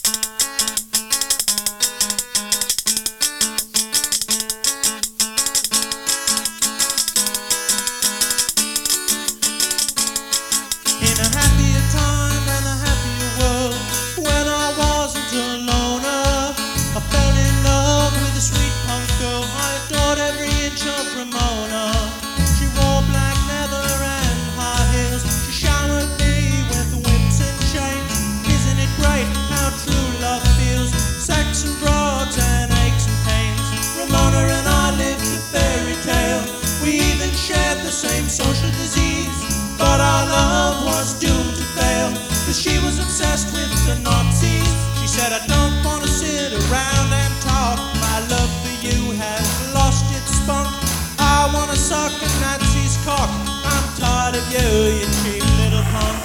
In a happier time and a happier world, when I wasn't a loner, I fell in love with a sweet punk girl. I adored every inch of Ramona. She wore black leather and high heels. She showered me with whips and chains. Isn't it great how true love feels? Sex and broads and aches and pains. Ramona and I lived a fairy tale. We even shared the same social disease, but our love was doomed to fail, 'cause she was obsessed with the Nazis. She said, I don't want to sit around and talk. My love for you has lost its spunk. I want to suck a Nazi's cock. I'm tired of you, you cheap little punk.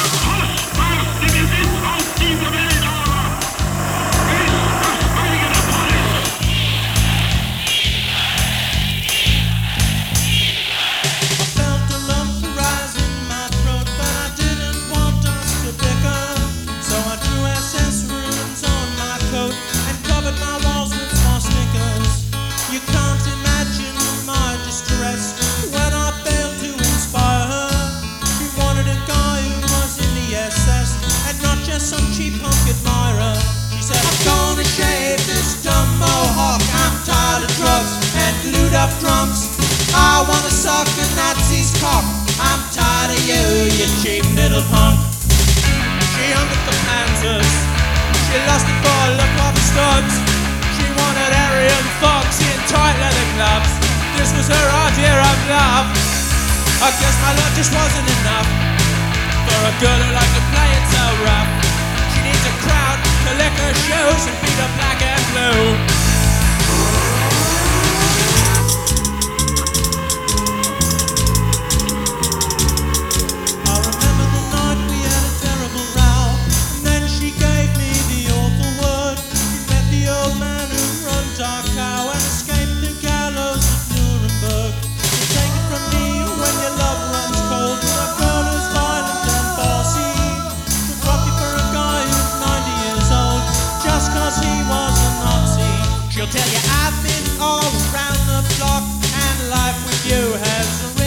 Some cheap punk admirer. She said, I'm gonna shave this dumb mohawk. I'm tired of drugs and glued up drums. I wanna suck a Nazi's cock. I'm tired of you, you cheap little punk. She hung at the Panzers. She lost it for a look of studs. She wanted Arian Fox in tight leather gloves. This was her idea of love. I guess my love just wasn't enough for a girl who liked to play it so rough. She needs a crowd to lick her shoes and beat her black and blue. I remember the night we had a terrible row, and then she gave me the awful word. She met the old man who runs our cow and escaped the gallows at Nuremberg. You take it from me when your love runs cold, when a girl who's violent and bossy will drop you for a guy who's 90 years old just 'cause he was a Nazi. She'll tell you I've been all around the block and life with you has